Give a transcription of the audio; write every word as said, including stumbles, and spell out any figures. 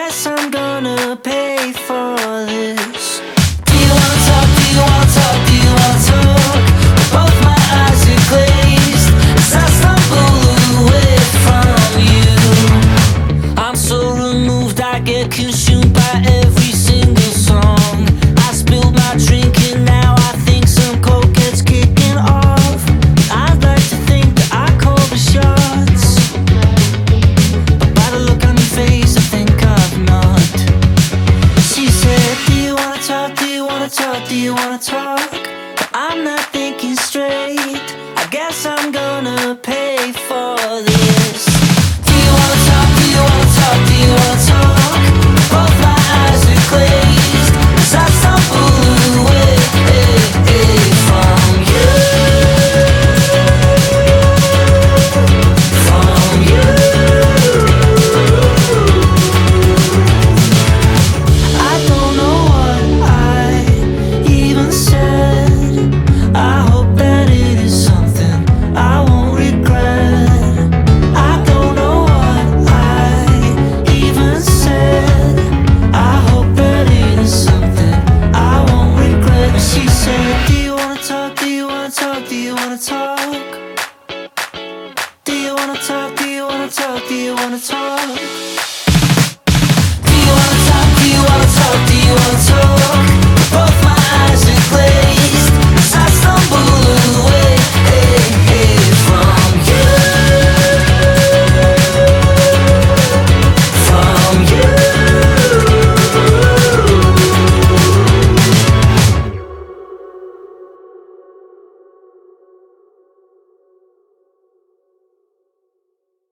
guess I'm gonna pay for this. Do you wanna talk, do you wanna talk, do you wanna talk? Both my eyes are glazed as I stumble away from you. I'm so removed, I get consumed.